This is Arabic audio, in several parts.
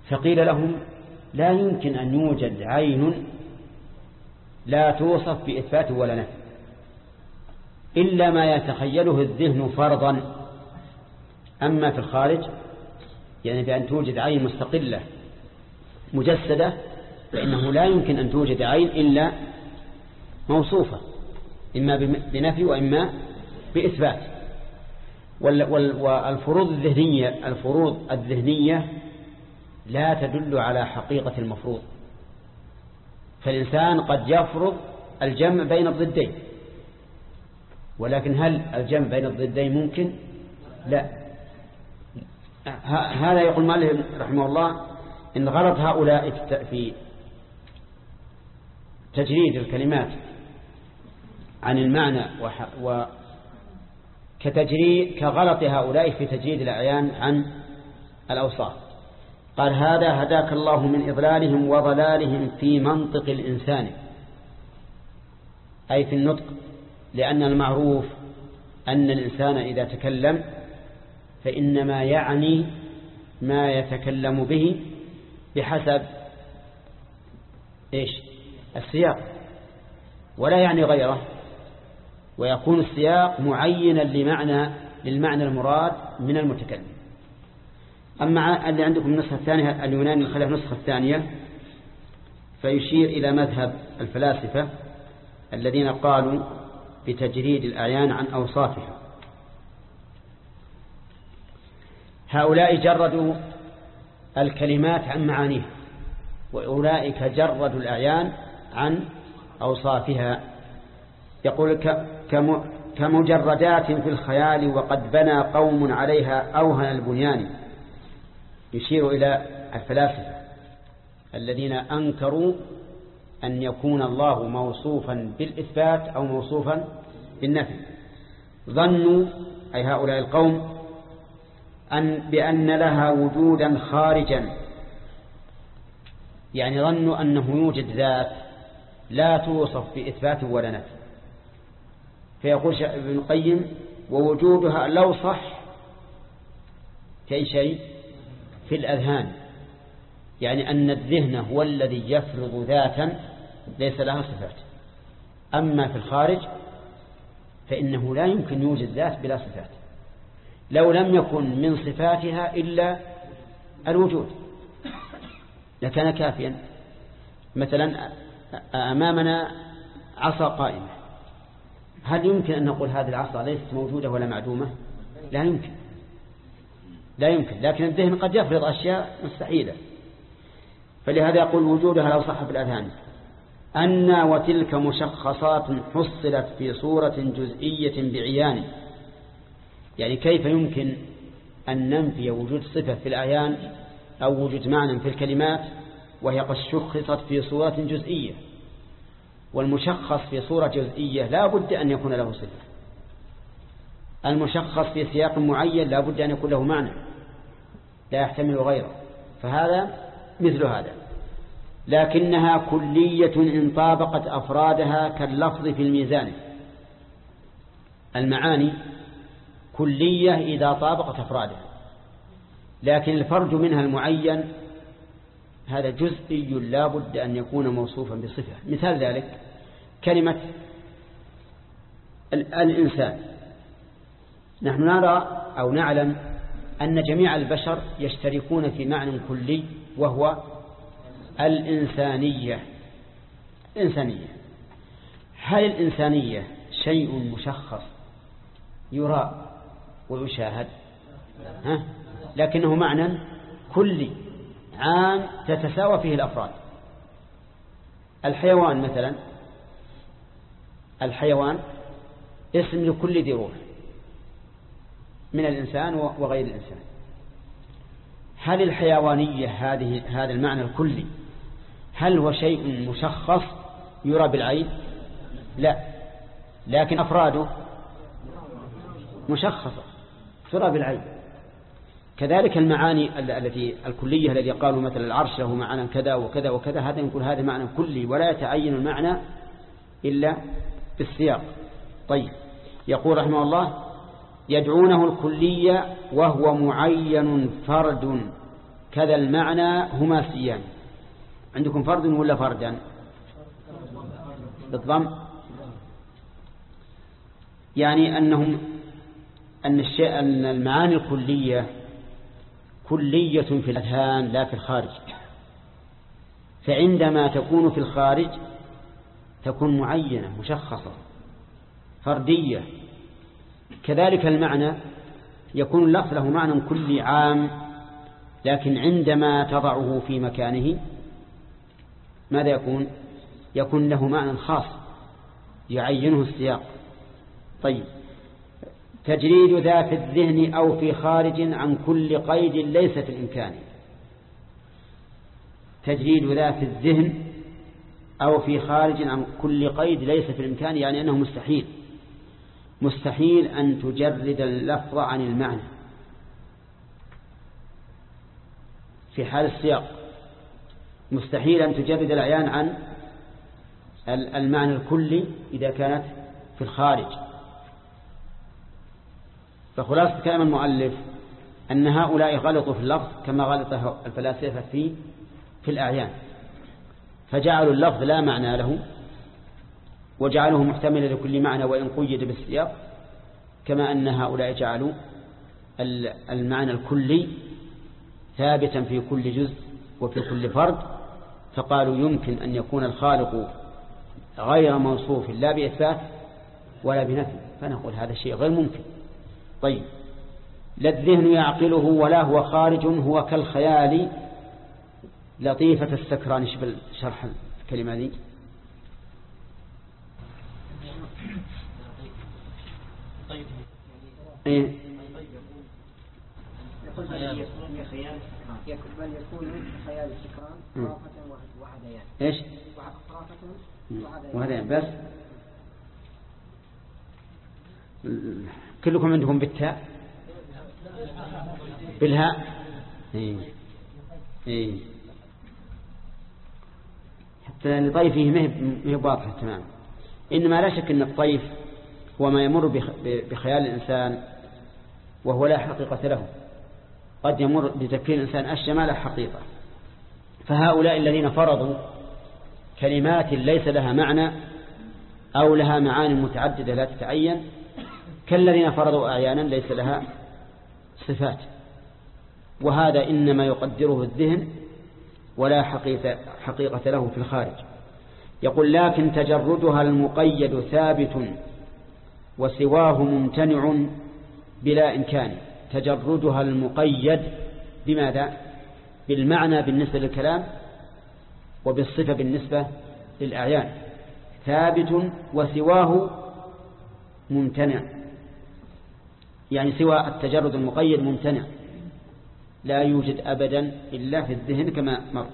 فقيل لهم لا يمكن أن يوجد عين لا توصف بإثبات ولا نفي إلا ما يتخيله الذهن فرضا. أما في الخارج يعني بأن توجد عين مستقلة مجسدة فإنه لا يمكن أن توجد عين إلا موصوفة إما بنفي وإما بإثبات. والفروض الذهنية لا تدل على حقيقة المفروض. فالإنسان قد يفرض الجمع بين الضدين، ولكن هل الجمع بين الضدين ممكن؟ لا. هذا يقول مالك رحمه الله إن غلط هؤلاء في تجريد الكلمات عن المعنى كغلط هؤلاء في تجريد الأعيان عن الأوصاف. قال هذا هداك الله من إضلالهم وضلالهم في منطق الإنسان، أي في النطق، لأن المعروف أن الإنسان إذا تكلم فإنما يعني ما يتكلم به بحسب السياق ولا يعني غيره، ويكون السياق معينا للمعنى المراد من المتكلم. أما اللي عندكم النسخة الثانية اليوناني الخلاف النسخة الثانية فيشير إلى مذهب الفلاسفة الذين قالوا بتجريد الأعيان عن أوصافها. هؤلاء جردوا الكلمات عن معانيها، وأولئك جردوا الأعيان عن أوصافها. يقول كمجردات في الخيال وقد بنى قوم عليها أوهن البنيان. يشير إلى الفلاسفة الذين أنكروا أن يكون الله موصوفا بالإثبات أو موصوفا بالنفي. ظنوا أي هؤلاء القوم بأن لها وجودا خارجا، يعني ظنوا أنه يوجد ذات لا توصف بإثبات ولا نفي. فيقول ابن القيم ووجودها لو صح كأي شيء في الأذهان، يعني أن الذهن هو الذي يفرض ذاتا ليس لها صفات. أما في الخارج فإنه لا يمكن يوجد ذات بلا صفات، لو لم يكن من صفاتها إلا الوجود لكان كافيا. مثلا أمامنا عصا قائمة، هل يمكن أن نقول هذه العصا ليست موجودة ولا معدومة؟ لا يمكن، لا يمكن. لكن الذهن قد يفرض أشياء مستحيلة. فلهذا يقول وجودها لو صح في الأذهان أن وتلك مشخصات حصلت في صورة جزئية بعيان. يعني كيف يمكن أن ننفي وجود صفة في الأعيان أو وجود معنى في الكلمات وهي قد شخصت في صورة جزئية؟ والمشخص في صورة جزئية لا بد أن يكون له صفة، المشخص في سياق معين لا بد أن يكون له معنى لا يحتمل غيره. فهذا مثل هذا. لكنها كلية إن طابقت أفرادها كاللفظ في الميزان. المعاني كلية إذا طابقت أفرادها، لكن الفرد منها المعين هذا جزئي لا بد أن يكون موصوفا بصفة. مثال ذلك كلمة الإنسان. نحن نرى أو نعلم أن جميع البشر يشتركون في معنى كلي وهو الإنسانية. هل الإنسانية شيء مشخص يرى ويشاهد؟ لكنه معنى كلي عام تتساوى فيه الأفراد. الحيوان مثلا، الحيوان اسم لكل ذي روح من الإنسان وغير الإنسان. هل الحيوانية هذا المعنى الكلي هل هو شيء مشخص يرى بالعين؟ لا، لكن أفراده مشخصة ترى بالعين. كذلك المعاني التي الكلية الذي قالوا مثل العرش له معنى كذا وكذا وكذا، هذا يقول هذا معنى كلي ولا يتعين المعنى إلا بالسياق. طيب، يقول رحمه الله يدعونه الكلية وهو معين فرد كذا المعنى هما سيان. عندكم فرد ولا فردا؟ بالضم، يعني أن المعاني الكلية كلية في الأذهان لا في الخارج، فعندما تكون في الخارج تكون معينة مشخصة فردية. كذلك المعنى يكون اللفظ له معنى كلي عام، لكن عندما تضعه في مكانه ماذا يكون؟ يكون له معنى خاص يعينه السياق. طيب، تجريد ذا في الذهن أو في خارج عن كل قيد ليس في الإمكان. تجريد ذا في الذهن أو في خارج عن كل قيد ليس في الإمكان، يعني أنه مستحيل أن تجرد اللفظ عن المعنى في حال السياق، مستحيل أن تجرد الأعيان عن المعنى الكلي إذا كانت في الخارج. فخلاصة كلام المؤلف أن هؤلاء غلطوا في اللفظ كما غلط الفلاسفة في الأعيان، فجعلوا اللفظ لا معنى له وجعلوه محتملا لكل معنى وإن قيد بالسياق، كما أن هؤلاء جعلوا المعنى الكلي ثابتا في كل جزء وفي كل فرد، فقالوا يمكن أن يكون الخالق غير موصوف لا بإثبات ولا بنفي، فنقول هذا الشيء غير ممكن. طيب، لا الذهن يعقله ولا هو خارج، هو كالخيال لطيفة السكران. شبه شرح الكلمة دي. طيب، إيه؟ يقول بل يكون خيال السكران خرافة وهذيان. إيش؟ خرافة وهذيان بس. كلكم عندكم بالتاء بالهاء. إيه. حتى لطيفه ما هي واضحة تمام. إنما لا شك أن الطيف هو ما يمر بخيال الإنسان وهو لا حقيقة له، قد يمر بتفكير الإنسان أشياء ما لا حقيقة. فهؤلاء الذين فرضوا كلمات ليس لها معنى أو لها معاني متعددة لا تتعين، كالذين فرضوا أعيانا ليس لها صفات، وهذا إنما يقدره الذهن ولا حقيقة له في الخارج. يقول لكن تجردها المقيد ثابت وسواه ممتنع بلا إمكان. تجردها المقيد بماذا؟ بالمعنى بالنسبة للكلام وبالصفة بالنسبة للأعيان، ثابت وسواه ممتنع، يعني سوى التجرد المقيد ممتنع، لا يوجد أبدا إلا في الذهن كما مر.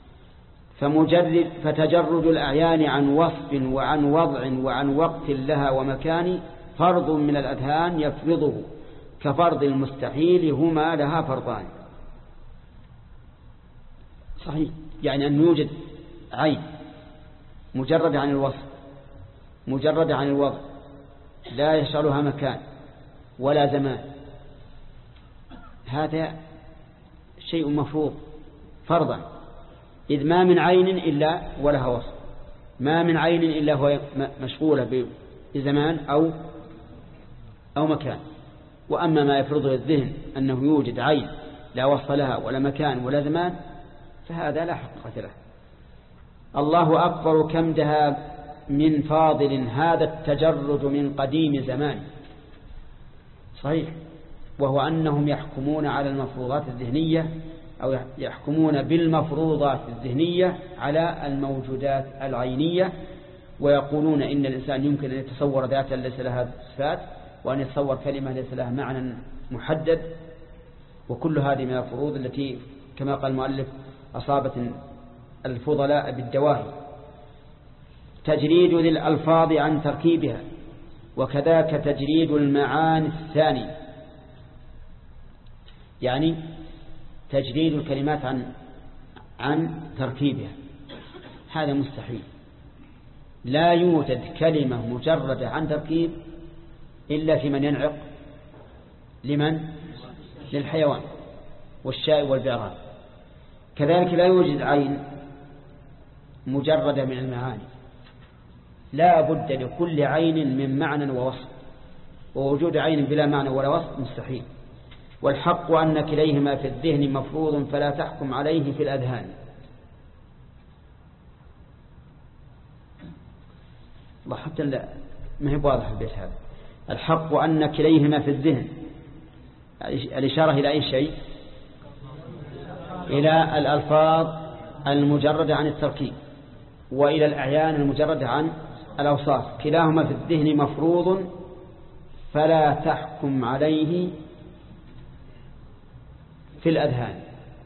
فتجرد الأعيان عن وصف وعن وضع وعن وقت لها ومكان فرض من الأذهان يفرضه كفرض المستحيل هما لها فرضان. صحيح، يعني أن يوجد عين مجرد عن الوصف مجرد عن الوضع لا يشغلها مكان ولا زمان، هذا شيء مفروض فرضا، إذ ما من عين إلا ولها وصف، ما من عين إلا هو مشغولة بزمان أو مكان. وأما ما يفرضه الذهن أنه يوجد عين لا وصف لها ولا مكان ولا زمان فهذا لا حقيقة له. الله أكبر كم دها من فاضل هذا التجرد من قديم زمان. صحيح، وهو أنهم يحكمون على المفروضات الذهنية أو يحكمون بالمفروضات الذهنية على الموجودات العينية، ويقولون إن الإنسان يمكن أن يتصور ذاتا ليس لها صفات، وأن يتصور كلمة ليس لها معنى محدد، وكل هذه من الفروض التي كما قال المؤلف أصابت الفضلاء بالدواهي. تجريد للألفاظ عن تركيبها، وكذاك تجريد المعاني الثاني، يعني تجريد الكلمات عن تركيبها، هذا مستحيل. لا يوجد كلمة مجردة عن تركيب إلا في من ينعق لمن؟ للحيوان والشاء والبعران، كذلك لا يوجد عين مجردة من المعاني، لا بد لكل عين من معنى ووصف، ووجود عين بلا معنى ولا وصف مستحيل. والحق أن كليهما في الذهن مفروض فلا تحكم عليه في الأذهان. الله حتى ما هي واضح البيت هذا. الحق أن كليهما في الذهن، الإشارة إلى أي شيء؟ إلى الألفاظ المجردة عن التركيب وإلى الأعيان المجردة عن الأوصاف. كلاهما في الذهن مفروض فلا تحكم عليه في الأذهان.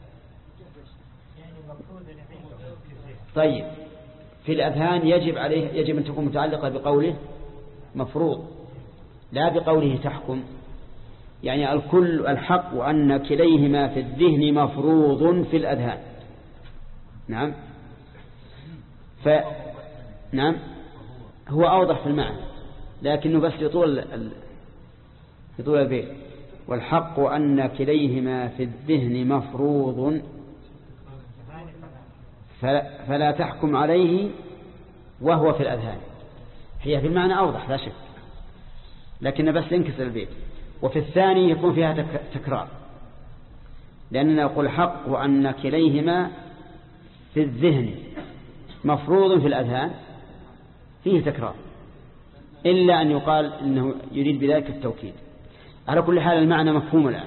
طيب في الأذهان يجب أن تكون متعلقة بقوله مفروض لا بقوله تحكم. يعني الكل الحق وأن كليهما في الذهن مفروض في الأذهان. نعم نعم هو أوضح في المعنى لكنه بس يطول البيت. والحق أن كليهما في الذهن مفروض فلا تحكم عليه وهو في الأذهان. هي في المعنى أوضح لا شك، لكن بس ينكسر البيت. وفي الثاني يكون فيها تكرار، لأننا نقول حق وأن كليهما في الذهن مفروض في الأذهان فيه تكرار، إلا أن يقال إنه يريد بذلك التوكيد. على كل حال المعنى مفهوم الآن،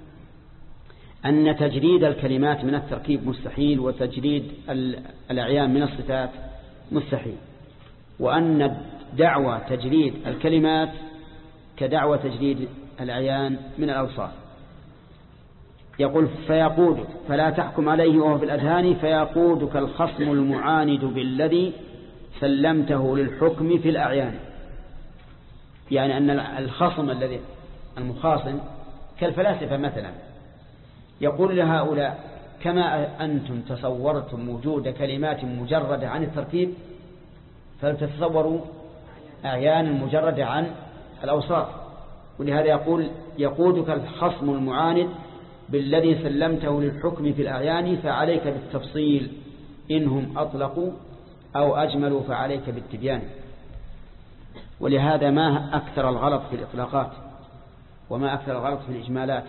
أن تجريد الكلمات من التركيب مستحيل، وتجريد الأعيان من الصفات مستحيل، وأن دعوى تجريد الكلمات كدعوى تجريد الأعيان من الأوصاف. يقول فيقودك فلا تحكم عليه وهو في الأذهان، فيقودك الخصم المعاند بالذي سلمته للحكم في الأعيان. يعني أن الخصم الذي المخاصم كالفلاسفة مثلا يقول لهؤلاء كما أنتم تصورتم وجود كلمات مجردة عن التركيب فلتتصوروا أعيان مجردة عن الأوصاف. ولهذا يقول يقودك الخصم المعاند بالذي سلمته للحكم في الأعيان، فعليك بالتفصيل إنهم أطلقوا أو أجملوا فعليك بالتبيان. ولهذا ما أكثر الغلط في الإطلاقات وما أكثر الغلط في الإجمالات،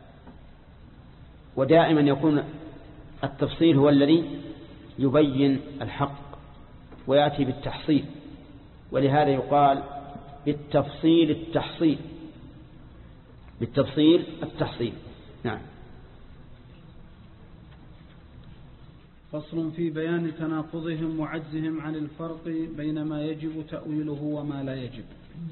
ودائما يكون التفصيل هو الذي يبين الحق ويأتي بالتحصيل. ولهذا يقال بالتفصيل التحصيل، بالتفصيل التحصيل. نعم. فصل في بيان تناقضهم وعجزهم عن الفرق بين ما يجب تأويله وما لا يجب.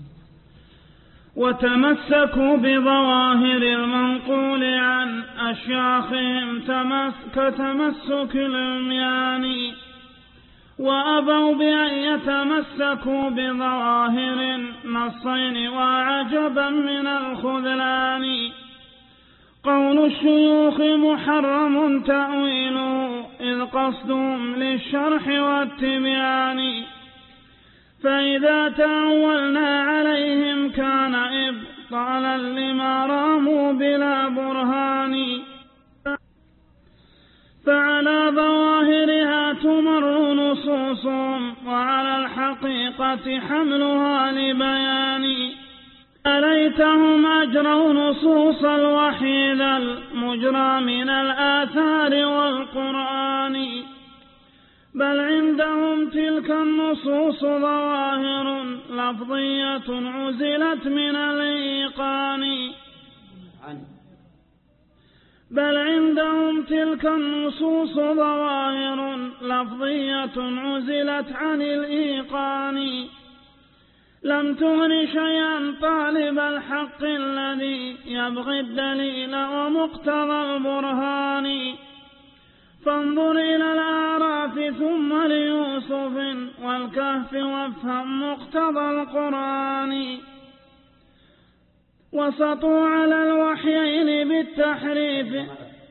وتمسكوا بظواهر المنقول عن أشياخهم كتمسك العميان، وأبوا بأن يتمسكوا بظواهر النصين وعجبا من الخذلان. قول الشيوخ محرم تأويله إذ قصدهم للشرح والتبيان، فإذا تأولنا عليهم كان إبطالا لما راموا بلا برهان. فعلى ظواهرها تمر نصوصهم وعلى الحقيقة حملها لبيان. أليتهم أجروا نصوص الوحي ذا المجرى من الآثار والقرآن، بل عندهم تلك النصوص ظواهر لفظية عزلت من الإيقان. بل عندهم تلك النصوص ظواهر لفظية عزلت عن الإيقان، لم تغن شيئا طالب الحق الذي يبغي الدليل ومقتضى البرهان. فانظر إلى الأعراف ثم ليوسف والكهف وافهم مقتضى القرآن. وسطوا على الوحيين بالتحريف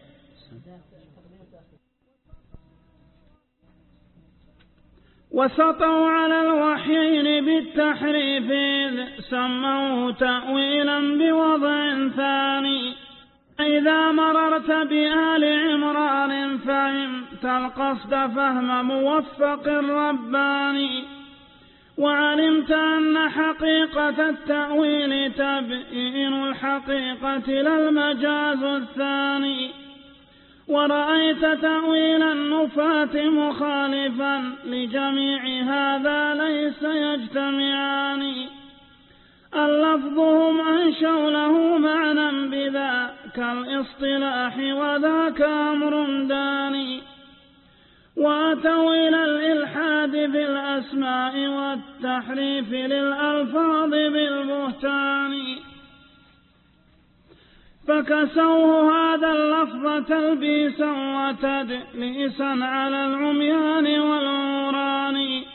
إذ سموه تأويلا بوضع ثاني. إذا مررت بآل عمران فهم فهمت القصد فهم موفق رباني وعلمت أن حقيقة التأويل تبيين الحقيقة لا المجاز الثاني ورأيت تأويل النفاة مخالفا لجميع هذا ليس يجتمعان اللفظ هم أنشوا له معنى بذاك الإصطلاح وذاك أمر داني وأتوا إلى الإلحاد في الأسماء والتحريف للألفاظ بالبهتان فكسوه هذا اللفظ تلبيسا وتدليسا على العميان والعوران